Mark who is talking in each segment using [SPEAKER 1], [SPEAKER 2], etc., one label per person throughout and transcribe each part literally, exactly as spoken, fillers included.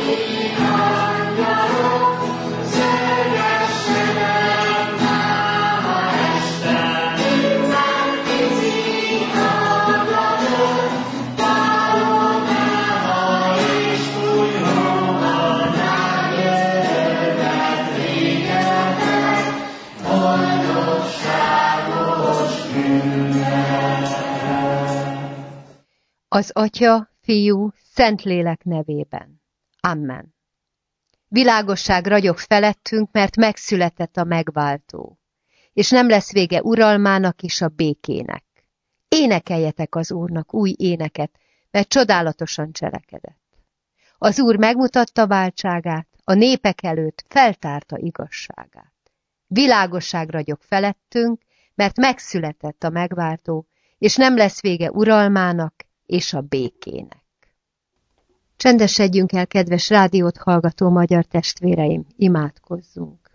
[SPEAKER 1] Az Atya, Fiú, Szentlélek nevében. Amen. Világosság ragyog felettünk, mert megszületett a megváltó, és nem lesz vége uralmának és a békének. Énekeljetek az Úrnak új éneket, mert csodálatosan cselekedett. Az Úr megmutatta váltságát, a népek előtt feltárta igazságát. Világosság ragyog felettünk, mert megszületett a megváltó, és nem lesz vége uralmának és a békének. Csendesedjünk el, kedves rádiót hallgató magyar testvéreim, imádkozzunk.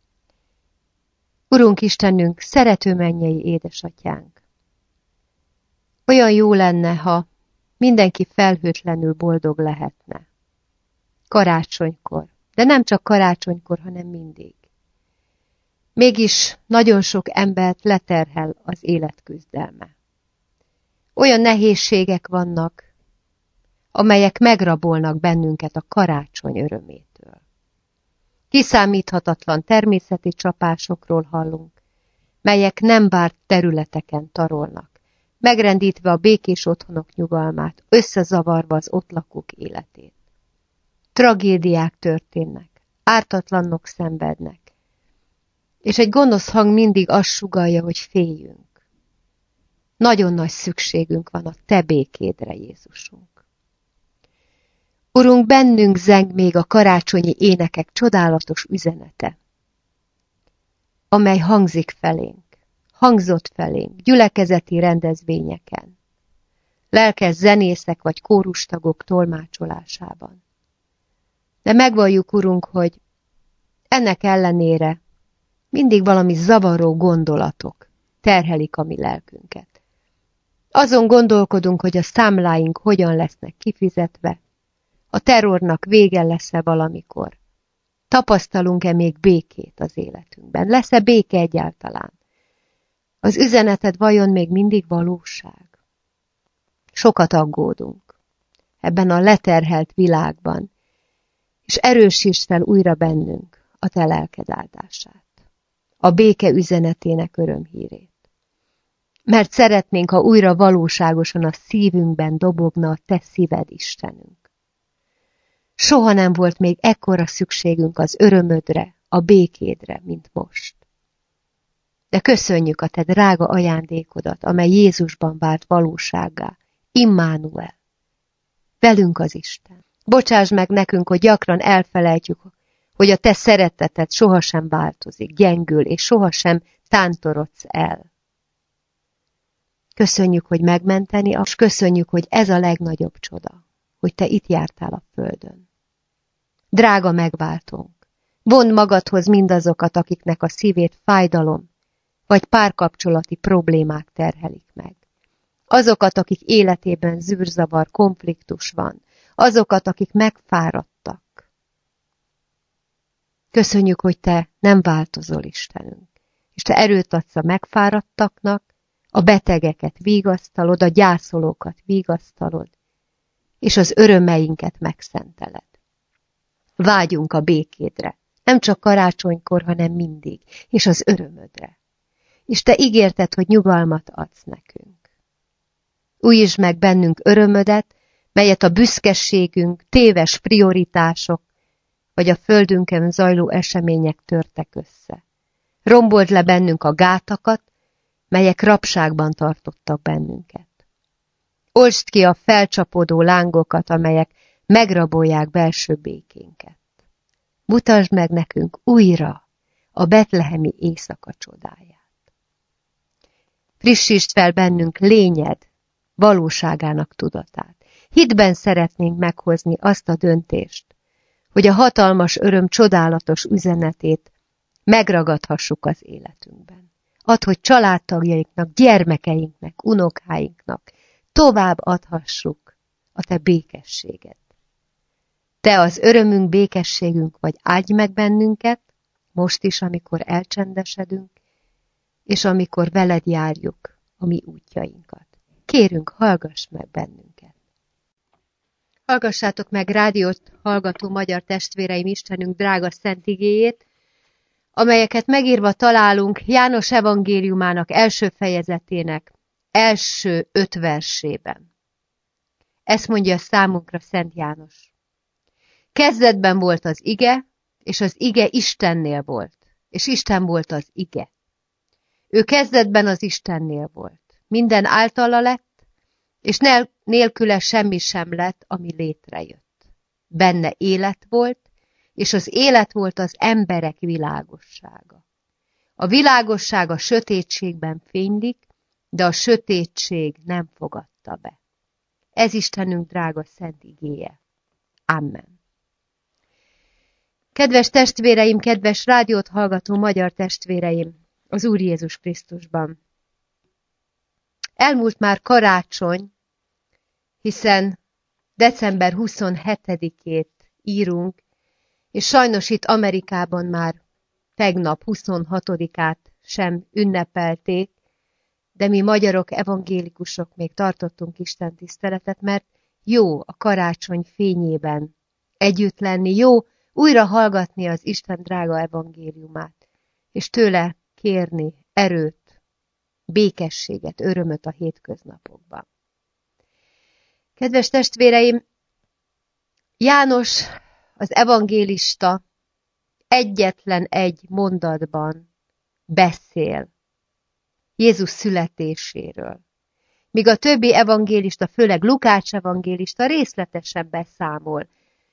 [SPEAKER 1] Urunk Istenünk, szerető mennyei édesatyánk! Olyan jó lenne, ha mindenki felhőtlenül boldog lehetne. Karácsonykor, de nem csak karácsonykor, hanem mindig. Mégis nagyon sok embert leterhel az élet küzdelme. Olyan nehézségek vannak, amelyek megrabolnak bennünket a karácsony örömétől. Kiszámíthatatlan természeti csapásokról hallunk, melyek nem várt területeken tarolnak, megrendítve a békés otthonok nyugalmát, összezavarva az ott lakók életét. Tragédiák történnek, ártatlanok szenvednek, és egy gonosz hang mindig azt sugallja, hogy féljünk. Nagyon nagy szükségünk van a te békédre, Jézusunk. Urunk, bennünk zeng még a karácsonyi énekek csodálatos üzenete, amely hangzik felénk, hangzott felénk gyülekezeti rendezvényeken, lelkes zenészek vagy kórustagok tolmácsolásában. De megvalljuk, Urunk, hogy ennek ellenére mindig valami zavaró gondolatok terhelik a mi lelkünket. Azon gondolkodunk, hogy a számláink hogyan lesznek kifizetve, a terrornak vége lesz-e valamikor. Tapasztalunk-e még békét az életünkben? Lesz-e béke egyáltalán? Az üzeneted vajon még mindig valóság? Sokat aggódunk ebben a leterhelt világban, és erősítsd fel újra bennünk a te lelked áldását, a béke üzenetének örömhírét. Mert szeretnénk, ha újra valóságosan a szívünkben dobogna a te szíved, Istenünk. Soha nem volt még ekkora szükségünk az örömödre, a békédre, mint most. De köszönjük a te drága ajándékodat, amely Jézusban vált valósággá, Immanuel. Velünk az Isten. Bocsáss meg nekünk, hogy gyakran elfelejtjük, hogy a te szereteted sohasem változik, gyengül, és sohasem tántorodsz el. Köszönjük, hogy megmenteni, és köszönjük, hogy ez a legnagyobb csoda, hogy te itt jártál a földön. Drága megváltónk, vond magadhoz mindazokat, akiknek a szívét fájdalom, vagy párkapcsolati problémák terhelik meg. Azokat, akik életében zűrzavar, konfliktus van, azokat, akik megfáradtak. Köszönjük, hogy te nem változol, Istenünk, és te erőt adsz a megfáradtaknak, a betegeket vigasztalod, a gyászolókat vigasztalod, és az örömeinket megszenteled. Vágyunk a békédre, nem csak karácsonykor, hanem mindig, és az örömödre. És te ígérted, hogy nyugalmat adsz nekünk. Újítsd meg bennünk örömödet, melyet a büszkeségünk, téves prioritások, vagy a földünkön zajló események törtek össze. Rombold le bennünk a gátakat, melyek rabságban tartottak bennünket. Oltsd ki a felcsapódó lángokat, amelyek megrabolják belső békénket. Mutasd meg nekünk újra a betlehemi éjszaka csodáját. Frissítsd fel bennünk lényed, valóságának tudatát. Hitben szeretnénk meghozni azt a döntést, hogy a hatalmas öröm csodálatos üzenetét megragadhassuk az életünkben. Add, hogy családtagjainknak, gyermekeinknek, unokáinknak tovább adhassuk a te békességed. Te az örömünk, békességünk vagy, áldj meg bennünket, most is, amikor elcsendesedünk, és amikor veled járjuk a mi útjainkat. Kérünk, hallgass meg bennünket. Hallgassátok meg rádiót hallgató magyar testvéreim, Istenünk drága szent igéjét, amelyeket megírva találunk János evangéliumának első fejezetének első öt versében. Ezt mondja számunkra Szent János. Kezdetben volt az ige, és az ige Istennél volt, és Isten volt az ige. Ő kezdetben az Istennél volt. Minden általa lett, és nélküle semmi sem lett, ami létrejött. Benne élet volt, és az élet volt az emberek világossága. A világosság a sötétségben fénylik, de a sötétség nem fogadta be. Ez Istenünk drága szent igéje. Amen. Kedves testvéreim, kedves rádiót hallgató magyar testvéreim, az Úr Jézus Krisztusban. Elmúlt már karácsony, hiszen december huszonhetedikét írunk, és sajnos itt Amerikában már tegnap huszonhatodikát sem ünnepelték, de mi magyarok, evangélikusok még tartottunk Isten tiszteletet, mert jó a karácsony fényében együtt lenni, jó újra hallgatni az Isten drága evangéliumát, és tőle kérni erőt, békességet, örömöt a hétköznapokban. Kedves testvéreim, János, az evangélista egyetlen egy mondatban beszél Jézus születéséről, míg a többi evangélista, főleg Lukács evangélista részletesen beszámol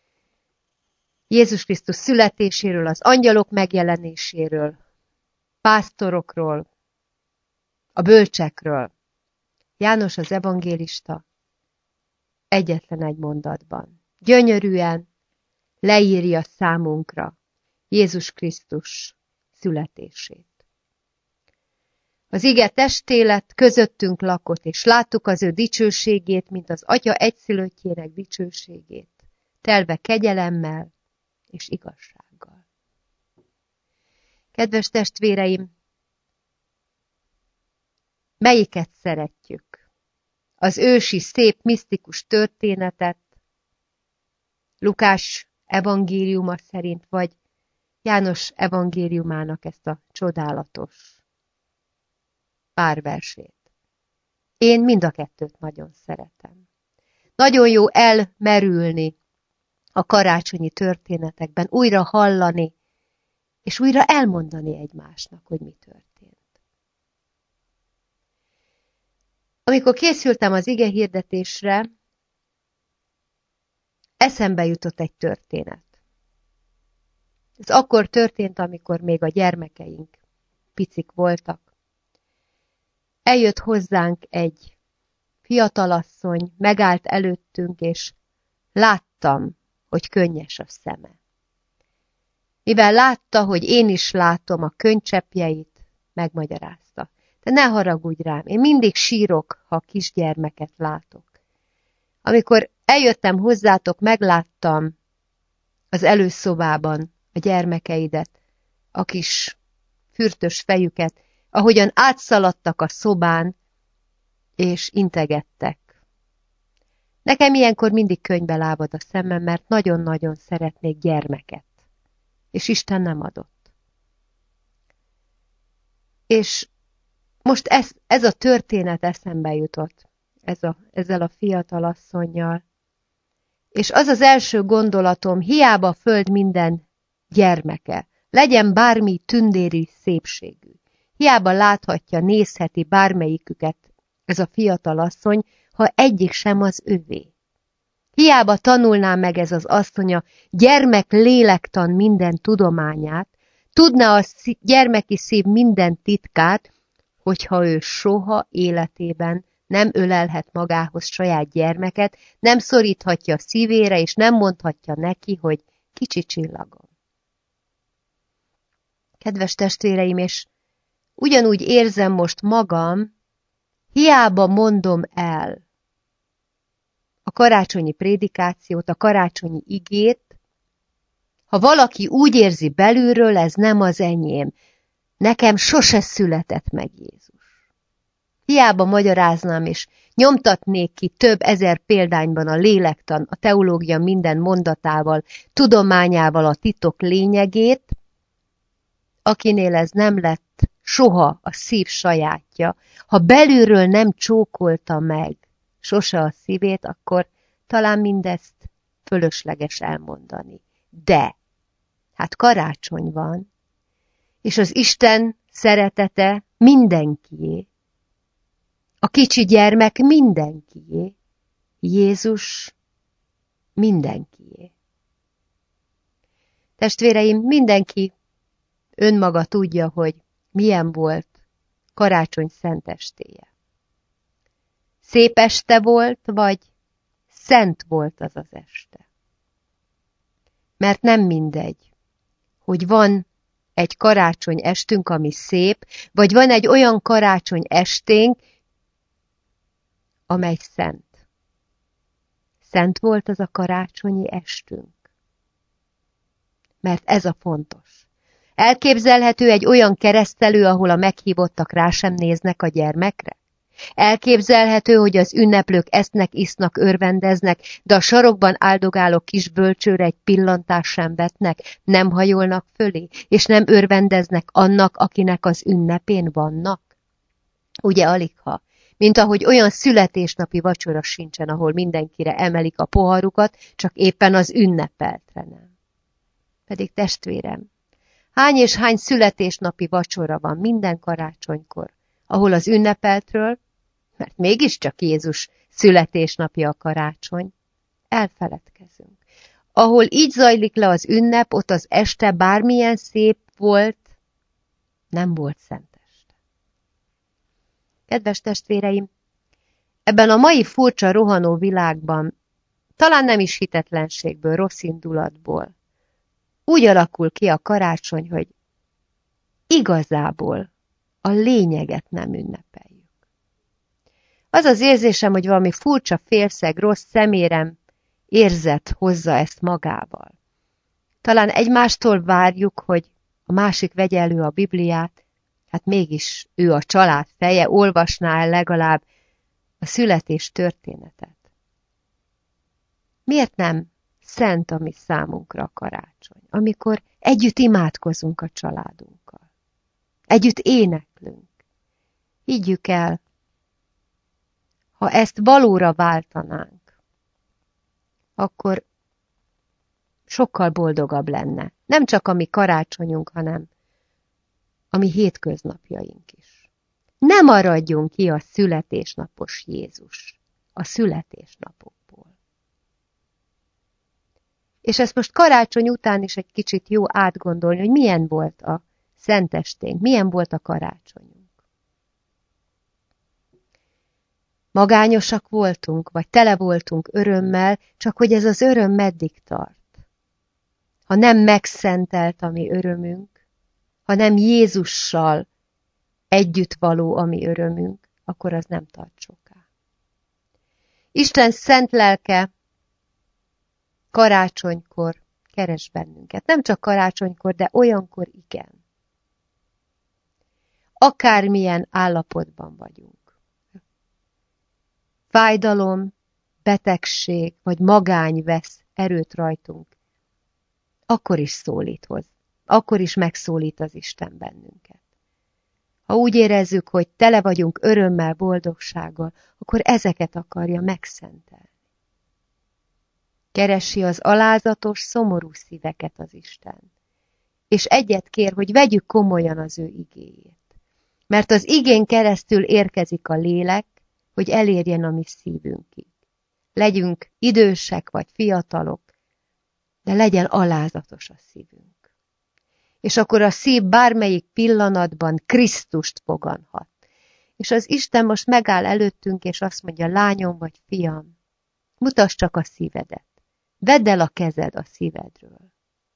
[SPEAKER 1] Jézus Krisztus születéséről, az angyalok megjelenéséről, pásztorokról, a bölcsekről. János az evangélista egyetlen egy mondatban, gyönyörűen leírja számunkra Jézus Krisztus születését. Az ige testé lett, közöttünk lakott, és láttuk az ő dicsőségét, mint az Atya egyszülöttjének dicsőségét, telve kegyelemmel és igazsággal. Kedves testvéreim, melyiket szeretjük? Az ősi, szép, misztikus történetet, Lukás evangéliuma szerint, vagy János evangéliumának ezt a csodálatos pár versét. Én mind a kettőt nagyon szeretem. Nagyon jó elmerülni a karácsonyi történetekben, újra hallani, és újra elmondani egymásnak, hogy mi történt. Amikor készültem az ige hirdetésre, eszembe jutott egy történet. Ez akkor történt, amikor még a gyermekeink picik voltak. Eljött hozzánk egy fiatalasszony, megállt előttünk, és láttam, hogy könnyes a szeme. Mivel látta, hogy én is látom a könnycseppjeit, megmagyarázta. De ne haragudj rám, én mindig sírok, ha kisgyermeket látok. Amikor eljöttem hozzátok, megláttam az előszobában a gyermekeidet, a kis fürtös fejüket, ahogyan átszaladtak a szobán, és integettek. Nekem ilyenkor mindig könnybe lábad a szemem, mert nagyon-nagyon szeretnék gyermeket, és Isten nem adott. És most ez, ez a történet eszembe jutott, ez a, ezzel a fiatal asszonnyal. És az az első gondolatom, hiába a föld minden gyermeke, legyen bármi tündéri szépségű. Hiába láthatja, nézheti bármelyiküket ez a fiatal asszony, ha egyik sem az övé. Hiába tanulná meg ez az asszony a gyermek lélektan minden tudományát, tudná a gyermeki szív minden titkát, hogyha ő soha életében nem ölelhet magához saját gyermeket, nem szoríthatja a szívére, és nem mondhatja neki, hogy kicsi csillagom. Kedves testvéreim, és ugyanúgy érzem most magam, hiába mondom el a karácsonyi prédikációt, a karácsonyi igét, Ha valaki úgy érzi belülről, ez nem az enyém. Nekem sose született meg Jézus. Hiába magyaráznám és nyomtatnék ki több ezer példányban a lélektan, a teológia minden mondatával, tudományával a titok lényegét, akinél ez nem lett soha a szív sajátja, ha belülről nem csókolta meg sose a szívét, akkor talán mindezt fölösleges elmondani. De, hát karácsony van, és az Isten szeretete mindenkié, a kicsi gyermek mindenkié, Jézus mindenkié. Testvéreim, mindenki önmaga tudja, hogy milyen volt karácsony szentestéje. Szép este volt, vagy szent volt az az este. Mert nem mindegy, hogy van egy karácsony estünk, ami szép, vagy van egy olyan karácsony esténk, amely szent. Szent volt az a karácsonyi estünk. Mert ez a fontos. Elképzelhető egy olyan keresztelő, ahol a meghívottak rá sem néznek a gyermekre? Elképzelhető, hogy az ünneplők esznek, isznak, örvendeznek, de a sarokban áldogáló kis bölcsőre egy pillantást sem vetnek, nem hajolnak fölé, és nem örvendeznek annak, akinek az ünnepén vannak? Ugye aligha, mint ahogy olyan születésnapi vacsora sincsen, ahol mindenkire emelik a poharukat, csak éppen az ünnepeltre nem. Pedig testvérem, hány és hány születésnapi vacsora van minden karácsonykor, ahol az ünnepeltről, mert mégiscsak Jézus születésnapja a karácsony, elfeledkezünk. Ahol így zajlik le az ünnep, ott az este bármilyen szép volt, nem volt szent este. Kedves testvéreim, ebben a mai furcsa, rohanó világban, talán nem is hitetlenségből, rossz indulatból, úgy alakul ki a karácsony, hogy igazából a lényeget nem ünnepeljük. Az az érzésem, hogy valami furcsa félszeg, rossz szemérem érzet hozza ezt magával. Talán egymástól várjuk, hogy a másik vegye elő a Bibliát, hát mégis ő a család feje, olvasná el legalább a születés történetet. Miért nem szent a mi számunkra a karácsony, amikor együtt imádkozunk a családunkkal, együtt éneklünk? Higgyük el, ha ezt valóra váltanánk, akkor sokkal boldogabb lenne. Nem csak a mi karácsonyunk, hanem a mi hétköznapjaink is. Ne maradjunk ki a születésnapos Jézus, a születésnapokból. És ezt most karácsony után is egy kicsit jó átgondolni, hogy milyen volt a szentesténk, milyen volt a karácsonyunk. Magányosak voltunk, vagy tele voltunk örömmel, csak hogy ez az öröm meddig tart. Ha nem megszentelt a mi örömünk, ha nem Jézussal együtt való a mi örömünk, akkor az nem tart soká. Isten szent lelke karácsonykor keres bennünket. Nem csak karácsonykor, de olyankor igen. Akármilyen állapotban vagyunk. Fájdalom, betegség vagy magány vesz erőt rajtunk, akkor is szólít hoz, akkor is megszólít az Isten bennünket. Ha úgy érezzük, hogy tele vagyunk örömmel, boldogsággal, akkor ezeket akarja megszentelni. Keresi az alázatos, szomorú szíveket az Isten, és egyet kér, hogy vegyük komolyan az ő igéjét. Mert az igén keresztül érkezik a lélek, hogy elérjen a mi szívünkig. Legyünk idősek vagy fiatalok, de legyen alázatos a szívünk. És akkor a szív bármelyik pillanatban Krisztust foganhat. És az Isten most megáll előttünk, és azt mondja, lányom vagy fiam, mutasd csak a szívedet. Vedd el a kezed a szívedről.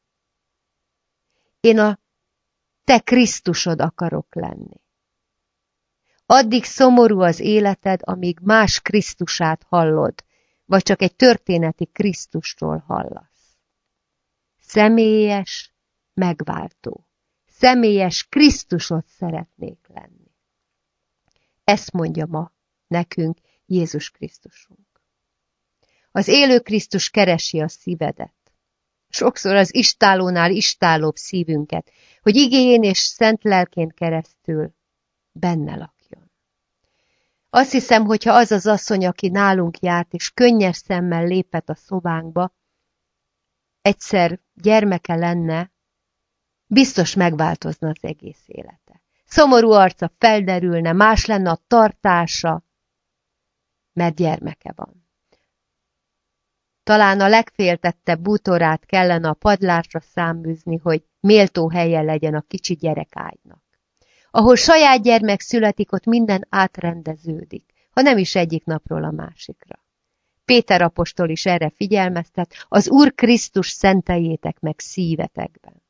[SPEAKER 1] Én a te Krisztusod akarok lenni. Addig szomorú az életed, amíg más Krisztusát hallod, vagy csak egy történeti Krisztusról hallasz. személyes megváltó. Személyes Krisztusot szeretnék lenni. Ezt mondja ma nekünk Jézus Krisztusunk. Az élő Krisztus keresi a szívedet. Sokszor az istálónál istálóbb szívünket, hogy igéjén és szent lelkén keresztül benne lakjon. Azt hiszem, hogyha az az asszony, aki nálunk járt, és könnyes szemmel lépett a szobánkba, egyszer gyermeke lenne, biztos megváltozna az egész élete. Szomorú arca felderülne, más lenne a tartása, mert gyermeke van. Talán a legféltettebb bútorát kellene a padlásra száműzni, hogy méltó helye legyen a kicsi gyerekágynak. Ahol saját gyermek születik, ott minden átrendeződik, ha nem is egyik napról a másikra. Péter apostol is erre figyelmeztet, az Úr Krisztus szenteljétek meg szívetekben.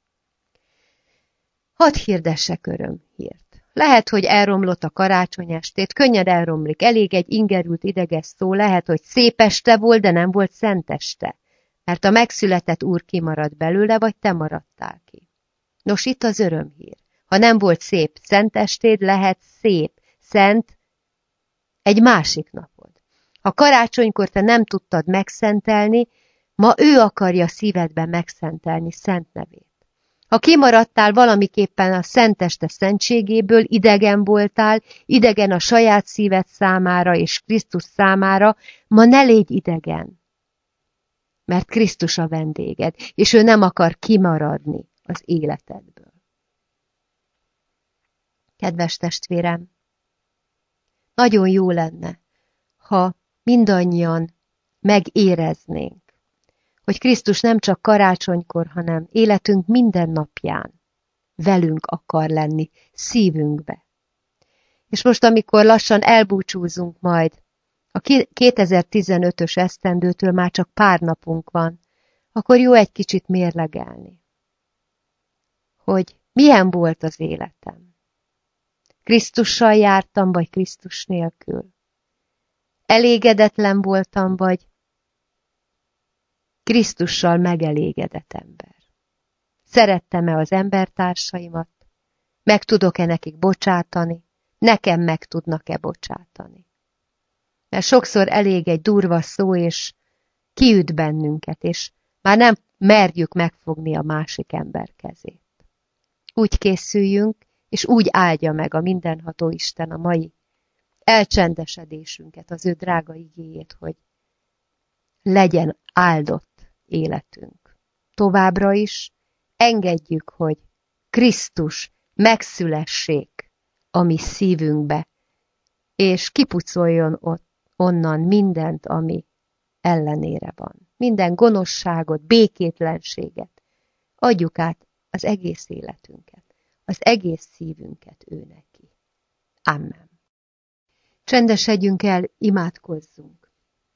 [SPEAKER 1] Hadd hirdessek örömhírt. Lehet, hogy elromlott a karácsonyestét, könnyed elromlik, elég egy ingerült ideges szó, lehet, hogy szép este volt, de nem volt szent este, mert a megszületett Úr kimarad belőle, vagy te maradtál ki. Nos, itt az örömhír. Ha nem volt szép szent estéd, lehet szép, szent egy másik napod. Ha karácsonykor te nem tudtad megszentelni, ma ő akarja szívedben megszentelni szent nevét. Ha kimaradtál valamiképpen a szenteste szentségéből, idegen voltál, idegen a saját szíved számára és Krisztus számára, ma ne légy idegen, mert Krisztus a vendéged, és ő nem akar kimaradni az életedből. Kedves testvérem, nagyon jó lenne, ha mindannyian megéreznénk, hogy Krisztus nem csak karácsonykor, hanem életünk minden napján velünk akar lenni, szívünkbe. És most, amikor lassan elbúcsúzunk majd, a kétezer-tizenötös esztendőtől már csak pár napunk van, akkor jó egy kicsit mérlegelni, hogy milyen volt az életem. Krisztussal jártam, vagy Krisztus nélkül? Elégedetlen voltam, vagy Krisztussal megelégedett ember? Szerettem-e az embertársaimat? Meg tudok-e nekik bocsátani? Nekem meg tudnak-e bocsátani? Mert sokszor elég egy durva szó, és kiüt bennünket, és már nem merjük megfogni a másik ember kezét. Úgy készüljünk, és úgy áldja meg a mindenható Isten a mai elcsendesedésünket, az ő drága igéjét, hogy legyen áldott életünk. Továbbra is engedjük, hogy Krisztus megszülessék a mi szívünkbe, és kipucoljon ott, onnan mindent, ami ellenére van. Minden gonoszságot, békétlenséget. Adjuk át az egész életünket, az egész szívünket ő neki. Amen. Csendesedjünk el, imádkozzunk.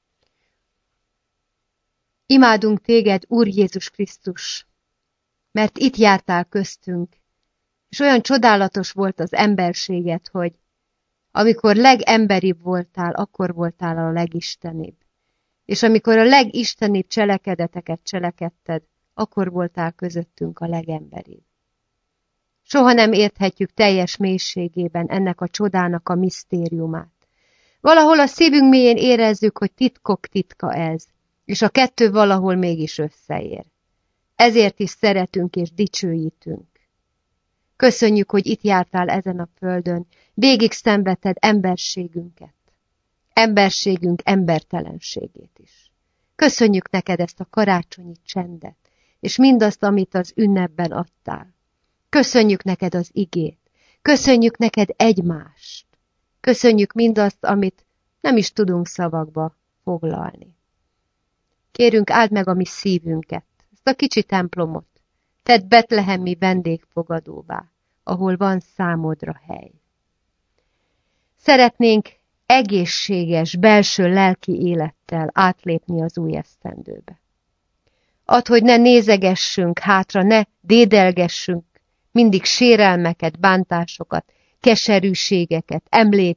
[SPEAKER 1] Imádunk téged, Úr Jézus Krisztus, mert itt jártál köztünk, és olyan csodálatos volt az emberséged, hogy amikor legemberibb voltál, akkor voltál a legistenibb. És amikor a legistenibb cselekedeteket cselekedted, akkor voltál közöttünk a legemberibb. Soha nem érthetjük teljes mélységében ennek a csodának a misztériumát. Valahol a szívünk mélyén érezzük, hogy titkok titka ez, és a kettő valahol mégis összeér. Ezért is szeretünk és dicsőítünk. Köszönjük, hogy itt jártál ezen a földön, végig szenvedted emberségünket, emberségünk embertelenségét is. Köszönjük neked ezt a karácsonyi csendet, és mindazt, amit az ünnepben adtál. Köszönjük neked az igét, köszönjük neked egymást, köszönjük mindazt, amit nem is tudunk szavakba foglalni. Kérünk, áld meg a mi szívünket, ezt a kicsi templomot, tedd betlehemi vendégfogadóvá, ahol van számodra hely. Szeretnénk egészséges, belső lelki élettel átlépni az új esztendőbe. Add, hogy ne nézegessünk hátra, ne dédelgessünk mindig sérelmeket, bántásokat, keserűségeket,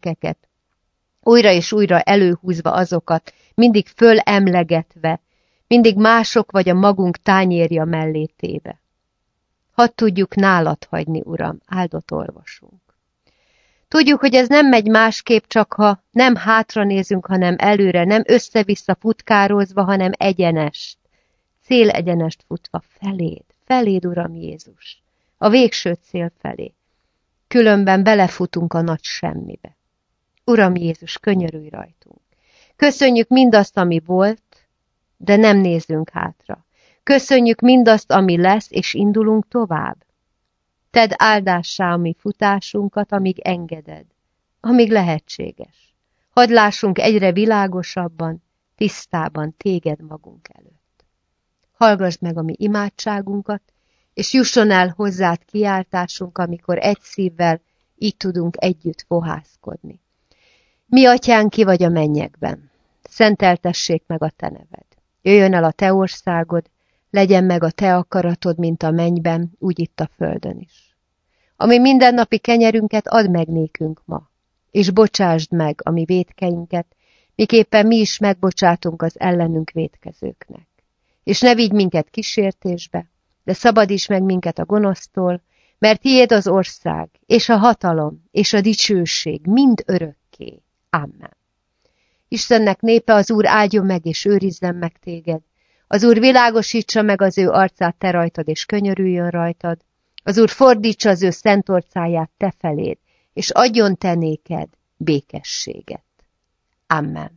[SPEAKER 1] emlékeket, újra és újra előhúzva azokat, mindig fölemlegetve, mindig mások vagy a magunk tányérja mellé téve. Hadd tudjuk nálad hagyni, Uram, áldott orvosunk. Tudjuk, hogy ez nem megy másképp, csak ha nem hátra nézünk, hanem előre, nem össze-vissza futkározva, hanem egyenest, célegyenest futva feléd, feléd, Uram Jézus, a végső cél felé. Különben belefutunk a nagy semmibe. Uram Jézus, könyörülj rajtunk. Köszönjük mindazt, ami volt, de nem nézzünk hátra. Köszönjük mindazt, ami lesz, és indulunk tovább. Tedd áldássá a mi futásunkat, amíg engeded, amíg lehetséges. Hadd lássunk egyre világosabban, tisztában téged magunk előtt. Hallgassd meg a mi imádságunkat, és jusson el hozzád kiáltásunk, amikor egy szívvel így tudunk együtt fohászkodni. Mi atyánk, ki vagy a mennyekben, szenteltessék meg a te neved. Jöjjön el a te országod, legyen meg a te akaratod, mint a mennyben, úgy itt a földön is. Ami mindennapi kenyerünket add meg nékünk ma, és bocsásd meg a mi vétkeinket, miképpen mi is megbocsátunk az ellenünk vétkezőknek. És ne vigy minket kísértésbe, de szabadíts meg minket a gonosztól, mert tiéd az ország, és a hatalom, és a dicsőség mind örökké. Amen. Istennek népe, az Úr áldjon meg, és őrizzen meg téged. Az Úr világosítsa meg az ő arcát te rajtad, és könyörüljön rajtad. Az Úr fordítsa az ő szent orcáját te feléd, és adjon te néked békességet. Amen.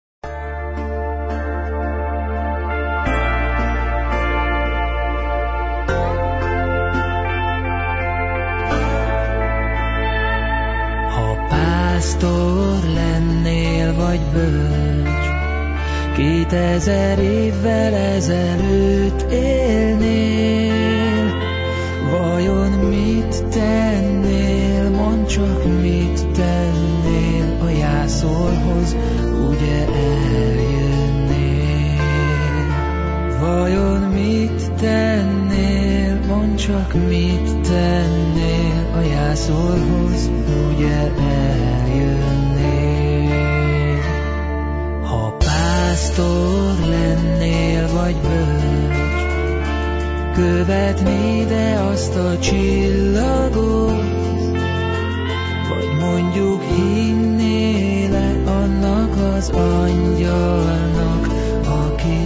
[SPEAKER 2] Ha pásztor lennél, vagy bölcs, kétezer évvel ezelőtt élnél, vajon mit tennél, mondd csak mit tennél, a jászolhoz ugye eljönnél. Vajon mit tennél, mondd csak mit tennél, a jászolhoz ugye eljönnél. Ha pásztor lennél, vagy bölcs, követnéd-e azt a csillagot, vagy mondjuk hinnél-e annak az angyalnak, aki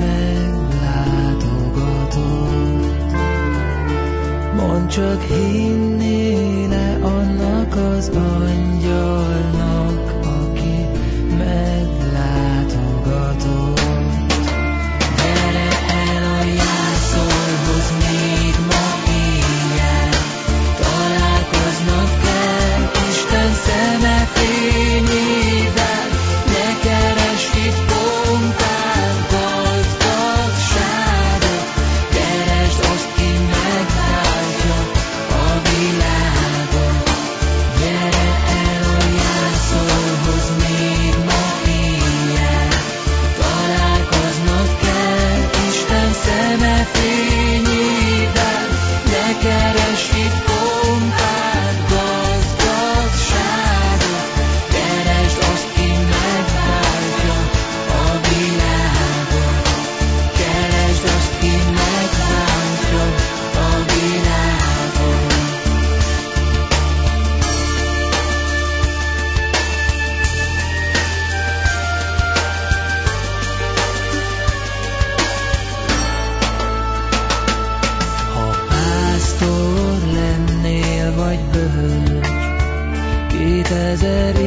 [SPEAKER 2] meglátogatott? Mondd csak, hinnél-e annak az angyalnak, aki meglátogatott? Gyere el a jászolhoz még ma éjjel, találkoznod kell Isten szeme fényével. Ne keresd itt pontát, gazdagságot, keresd azt, ki megváltja a világot. Gyere el a jászolhoz még ma éjjel, találkoznod kell Isten szeme fényével. Ne keresd itt pontát, gazdagságot, keresd azt, ki megváltja a világot. Keresd azt, ki megváltja a világot. Ha pásztor lennél, vagy bölcs, kétezer